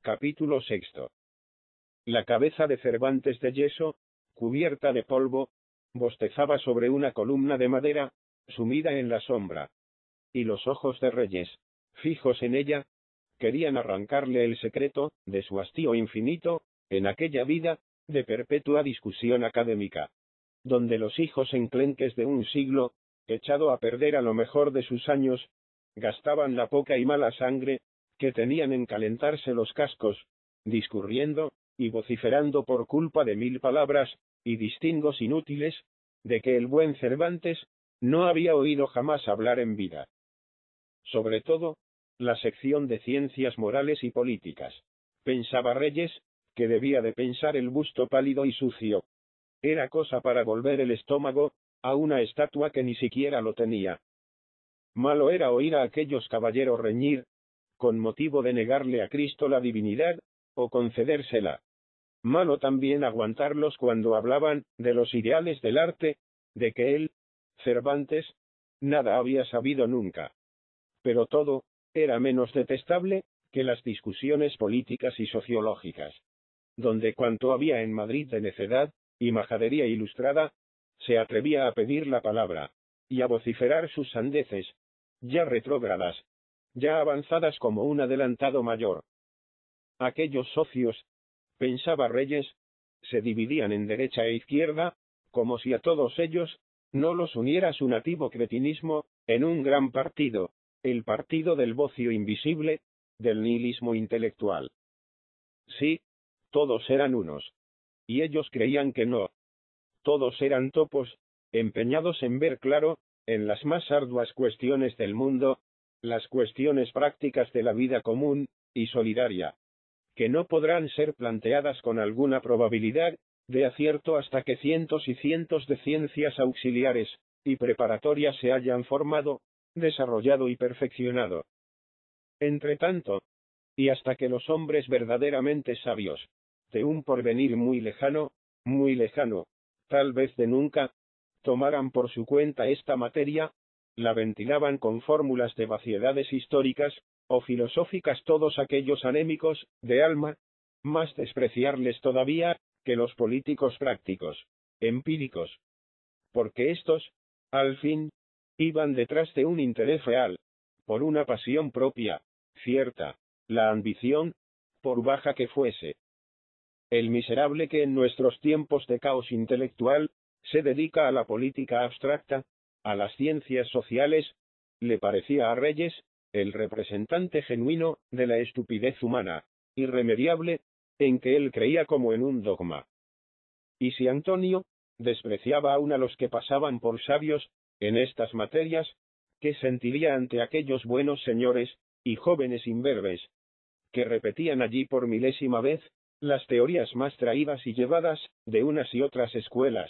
Capítulo sexto. La cabeza de Cervantes de yeso, cubierta de polvo, bostezaba sobre una columna de madera, sumida en la sombra. Y los ojos de Reyes, fijos en ella, querían arrancarle el secreto de su hastío infinito, en aquella vida de perpetua discusión académica, donde los hijos enclenques de un siglo, echado a perder a lo mejor de sus años, gastaban la poca y mala sangre que tenían en calentarse los cascos, discurriendo y vociferando por culpa de 1000 palabras y distingos inútiles, de que el buen Cervantes no había oído jamás hablar en vida. Sobre todo, la sección de ciencias morales y políticas. Pensaba Reyes, que debía de pensar el busto pálido y sucio. Era cosa para volver el estómago a una estatua que ni siquiera lo tenía. Malo era oír a aquellos caballeros reñir, con motivo de negarle a Cristo la divinidad, o concedérsela. Malo también aguantarlos cuando hablaban de los ideales del arte, de que él, Cervantes, nada había sabido nunca. Pero todo era menos detestable que las discusiones políticas y sociológicas, donde cuanto había en Madrid de necedad y majadería ilustrada, se atrevía a pedir la palabra, y a vociferar sus sandeces, ya retrógradas, ya avanzadas como un adelantado mayor. Aquellos socios, pensaba Reyes, se dividían en derecha e izquierda, como si a todos ellos no los uniera su nativo cretinismo, en un gran partido, el partido del bocio invisible, del nihilismo intelectual. Sí, todos eran unos. Y ellos creían que no. Todos eran topos, empeñados en ver claro, en las más arduas cuestiones del mundo, las cuestiones prácticas de la vida común y solidaria, que no podrán ser planteadas con alguna probabilidad de acierto hasta que cientos y cientos de ciencias auxiliares y preparatorias se hayan formado, desarrollado y perfeccionado. Entretanto, y hasta que los hombres verdaderamente sabios, de un porvenir muy lejano, tal vez de nunca, tomaran por su cuenta esta materia, la ventilaban con fórmulas de vaciedades históricas o filosóficas todos aquellos anémicos de alma, más despreciarles todavía que los políticos prácticos, empíricos. Porque estos, al fin, iban detrás de un interés real, por una pasión propia, cierta, la ambición, por baja que fuese. El miserable que en nuestros tiempos de caos intelectual se dedica a la política abstracta, a las ciencias sociales, le parecía a Reyes el representante genuino de la estupidez humana, irremediable, en que él creía como en un dogma. Y si Antonio despreciaba aún a los que pasaban por sabios en estas materias, ¿qué sentiría ante aquellos buenos señores y jóvenes imberbes, que repetían allí por milésima vez las teorías más traídas y llevadas de unas y otras escuelas?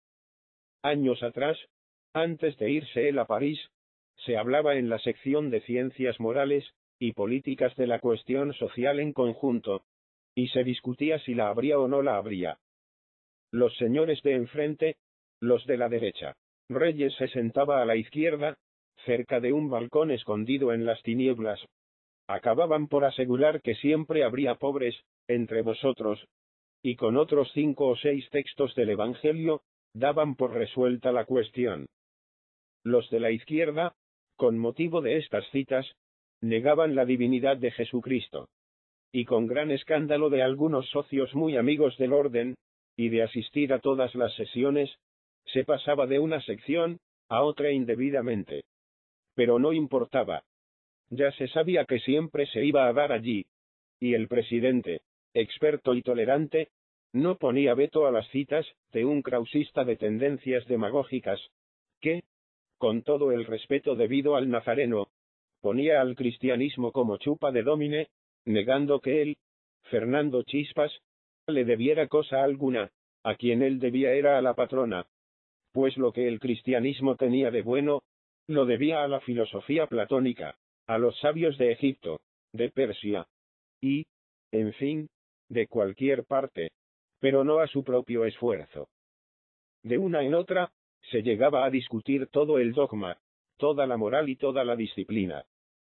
Años atrás, antes de irse él a París, se hablaba en la sección de ciencias morales y políticas de la cuestión social en conjunto, y se discutía si la habría o no la habría. Los señores de enfrente, los de la derecha. Reyes se sentaba a la izquierda, cerca de un balcón escondido en las tinieblas. Acababan por asegurar que siempre habría pobres entre vosotros, y con otros 5 o 6 textos del Evangelio, daban por resuelta la cuestión. Los de la izquierda, con motivo de estas citas, negaban la divinidad de Jesucristo. Y con gran escándalo de algunos socios muy amigos del orden, y de asistir a todas las sesiones, se pasaba de una sección a otra indebidamente. Pero no importaba. Ya se sabía que siempre se iba a dar allí, y el presidente, experto y tolerante, no ponía veto a las citas de un krausista de tendencias demagógicas, que, con todo el respeto debido al nazareno, ponía al cristianismo como chupa de Dómine, negando que él, Fernando Chispas, le debiera cosa alguna, a quien él debía era a la patrona, pues lo que el cristianismo tenía de bueno, lo debía a la filosofía platónica, a los sabios de Egipto, de Persia, y, en fin, de cualquier parte, pero no a su propio esfuerzo. De una en otra, se llegaba a discutir todo el dogma, toda la moral y toda la disciplina.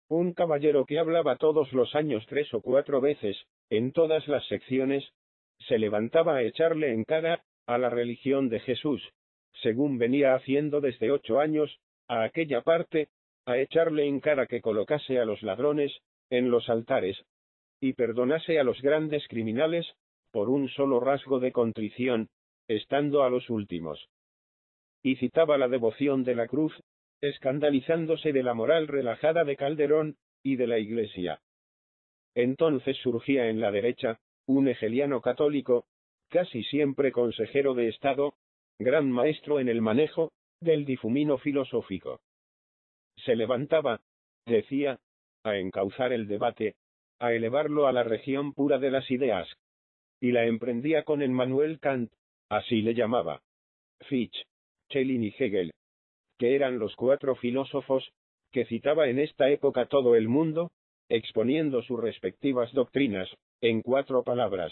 Un caballero que hablaba todos los años 3 o 4 veces, en todas las secciones, se levantaba a echarle en cara a la religión de Jesús, según venía haciendo desde 8 años, a aquella parte, a echarle en cara que colocase a los ladrones en los altares, y perdonase a los grandes criminales, por un solo rasgo de contrición, estando a los últimos. Y citaba la devoción de la cruz, escandalizándose de la moral relajada de Calderón y de la Iglesia. Entonces surgía en la derecha un hegeliano católico, casi siempre consejero de Estado, gran maestro en el manejo del difumino filosófico. Se levantaba, decía, a encauzar el debate, a elevarlo a la región pura de las ideas, y la emprendía con Emmanuel Kant, así le llamaba, Fichte, Schelling y Hegel, que eran los 4 filósofos que citaba en esta época todo el mundo, exponiendo sus respectivas doctrinas, en 4 palabras.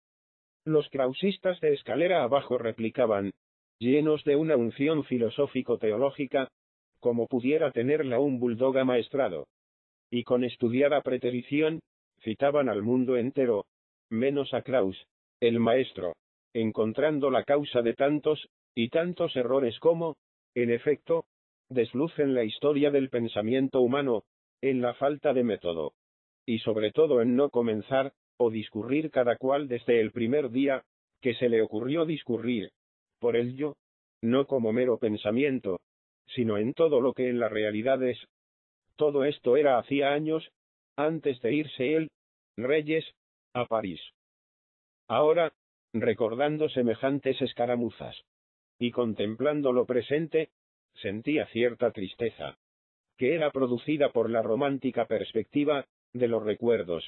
Los krausistas de escalera abajo replicaban, llenos de una unción filosófico-teológica, como pudiera tenerla un bulldog amaestrado. Y con estudiada preterición, citaban al mundo entero, menos a Krauss, el maestro, encontrando la causa de tantos y tantos errores como, en efecto, deslucen la historia del pensamiento humano, en la falta de método. Y sobre todo en no comenzar, o discurrir cada cual desde el primer día, que se le ocurrió discurrir, por el yo, no como mero pensamiento, sino en todo lo que en la realidad es. Todo esto era hacía años, antes de irse él, Reyes, a París. Ahora, recordando semejantes escaramuzas, y contemplando lo presente, sentía cierta tristeza, que era producida por la romántica perspectiva de los recuerdos.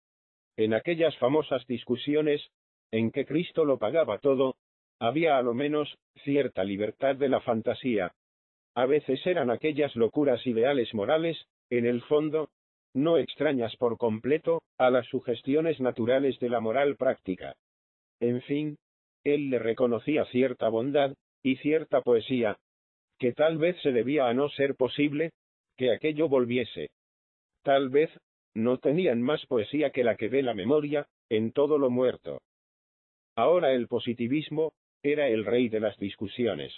En aquellas famosas discusiones, en que Cristo lo pagaba todo, había a lo menos cierta libertad de la fantasía. A veces eran aquellas locuras ideales morales, en el fondo, no extrañas por completo a las sugestiones naturales de la moral práctica. En fin, él le reconocía cierta bondad y cierta poesía, que tal vez se debía a no ser posible que aquello volviese. Tal vez no tenían más poesía que la que ve la memoria en todo lo muerto. Ahora el positivismo era el rey de las discusiones.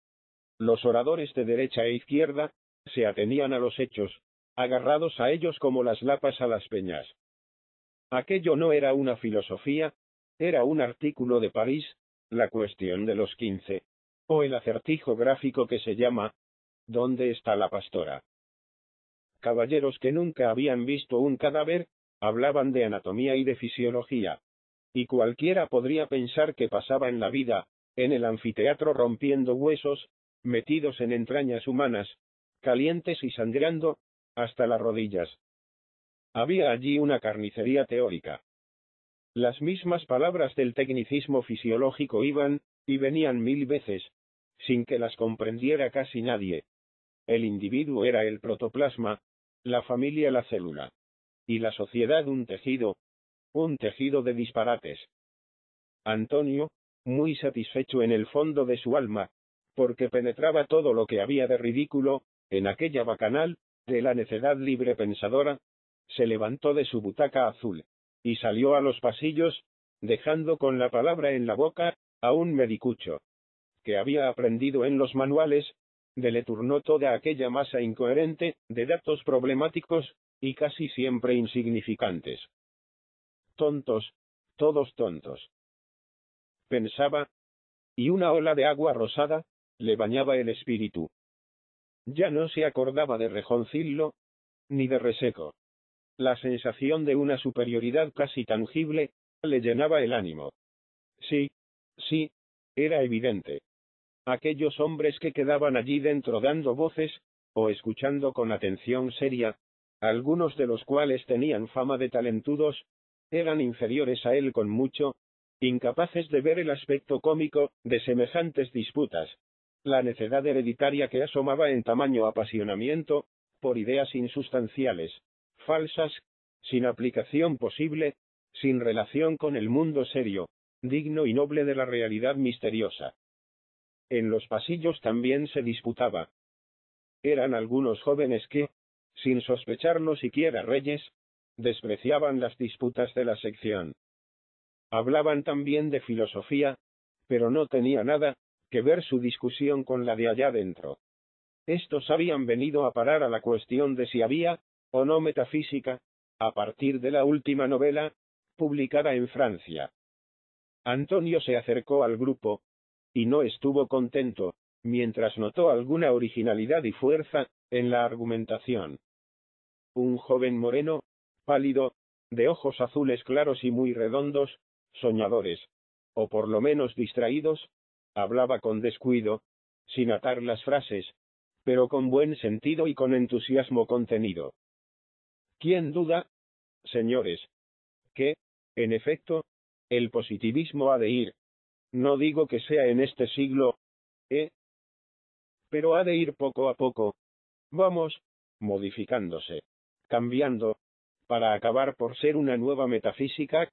Los oradores de derecha e izquierda se atenían a los hechos, agarrados a ellos como las lapas a las peñas. Aquello no era una filosofía, era un artículo de París, la cuestión de los 15, o el acertijo gráfico que se llama ¿Dónde está la pastora? Caballeros que nunca habían visto un cadáver, hablaban de anatomía y de fisiología. Y cualquiera podría pensar que pasaba en la vida, en el anfiteatro rompiendo huesos, metidos en entrañas humanas, calientes y sangrando, hasta las rodillas. Había allí una carnicería teórica. Las mismas palabras del tecnicismo fisiológico iban y venían 1000 veces, sin que las comprendiera casi nadie. El individuo era el protoplasma, la familia la célula, y la sociedad un tejido de disparates. Antonio, muy satisfecho en el fondo de su alma, porque penetraba todo lo que había de ridículo, en aquella bacanal, de la necedad libre pensadora, se levantó de su butaca azul, y salió a los pasillos, dejando con la palabra en la boca, a un medicucho, que había aprendido en los manuales, le turnó toda aquella masa incoherente, de datos problemáticos, y casi siempre insignificantes. Tontos, todos tontos. Pensaba, y una ola de agua rosada le bañaba el espíritu. Ya no se acordaba de Rejoncillo, ni de Reseco. La sensación de una superioridad casi tangible le llenaba el ánimo. Sí, era evidente. Aquellos hombres que quedaban allí dentro dando voces, o escuchando con atención seria, algunos de los cuales tenían fama de talentudos, eran inferiores a él con mucho, incapaces de ver el aspecto cómico de semejantes disputas, la necedad hereditaria que asomaba en tamaño apasionamiento, por ideas insustanciales, falsas, sin aplicación posible, sin relación con el mundo serio, digno y noble de la realidad misteriosa. En los pasillos también se disputaba. Eran algunos jóvenes que, sin sospecharlo siquiera Reyes, despreciaban las disputas de la sección. Hablaban también de filosofía, pero no tenía nada que ver su discusión con la de allá dentro. Estos habían venido a parar a la cuestión de si había o no metafísica, a partir de la última novela, publicada en Francia. Antonio se acercó al grupo, y no estuvo contento, mientras notó alguna originalidad y fuerza en la argumentación. Un joven moreno, pálido, de ojos azules claros y muy redondos, soñadores, o por lo menos distraídos, hablaba con descuido, sin atar las frases, pero con buen sentido y con entusiasmo contenido. ¿Quién duda, señores, que, en efecto, el positivismo ha de ir, no digo que sea en este siglo, pero ha de ir poco a poco, vamos, modificándose, cambiando, para acabar por ser una nueva metafísica?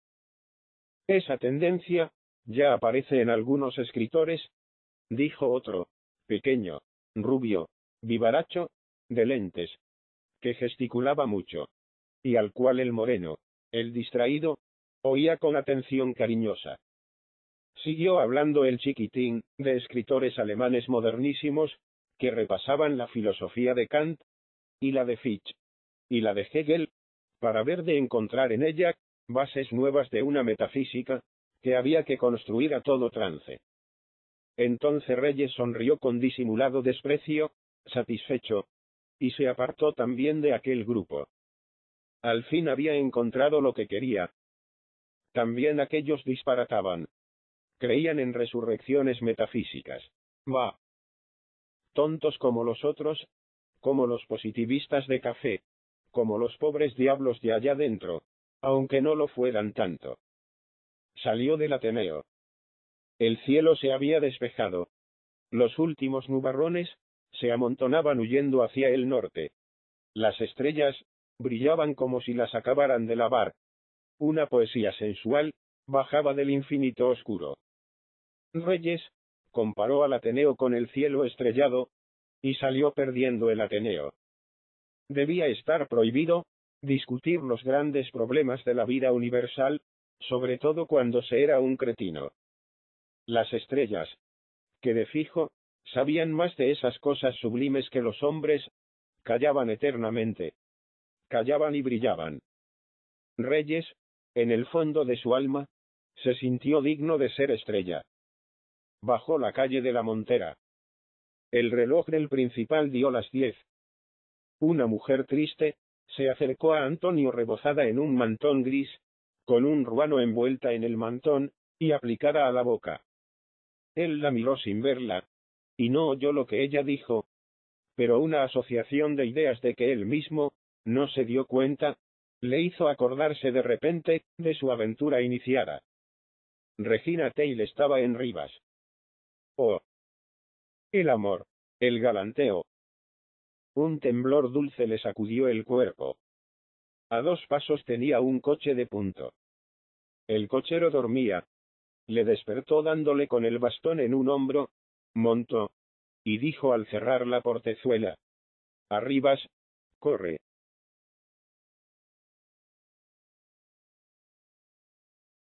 Esa tendencia ya aparece en algunos escritores, dijo otro, pequeño, rubio, vivaracho, de lentes, que gesticulaba mucho, y al cual el moreno, el distraído, oía con atención cariñosa. Siguió hablando el chiquitín, de escritores alemanes modernísimos, que repasaban la filosofía de Kant, y la de Fichte, y la de Hegel, para ver de encontrar en ella bases nuevas de una metafísica, que había que construir a todo trance. Entonces Reyes sonrió con disimulado desprecio, satisfecho, y se apartó también de aquel grupo. Al fin había encontrado lo que quería. También aquellos disparataban. Creían en resurrecciones metafísicas. Bah. Tontos como los otros, como los positivistas de café, como los pobres diablos de allá dentro, aunque no lo fueran tanto. Salió del Ateneo. El cielo se había despejado. Los últimos nubarrones se amontonaban huyendo hacia el norte. Las estrellas brillaban como si las acabaran de lavar. Una poesía sensual bajaba del infinito oscuro. Reyes comparó al Ateneo con el cielo estrellado, y salió perdiendo el Ateneo. Debía estar prohibido discutir los grandes problemas de la vida universal, sobre todo cuando se era un cretino. Las estrellas, que de fijo sabían más de esas cosas sublimes que los hombres, callaban eternamente. Callaban y brillaban. Reyes, en el fondo de su alma, se sintió digno de ser estrella. Bajó la calle de la Montera. El reloj del principal dio las 10. Una mujer triste se acercó a Antonio rebozada en un mantón gris, con un ruano envuelta en el mantón, y aplicada a la boca. Él la miró sin verla, y no oyó lo que ella dijo, pero una asociación de ideas de que él mismo no se dio cuenta, le hizo acordarse de repente de su aventura iniciada. Regina Teil estaba en Rivas. Oh. El amor, el galanteo. Un temblor dulce le sacudió el cuerpo. A 2 pasos tenía un coche de punto. El cochero dormía. Le despertó dándole con el bastón en un hombro, montó, y dijo al cerrar la portezuela: «Arribas, corre».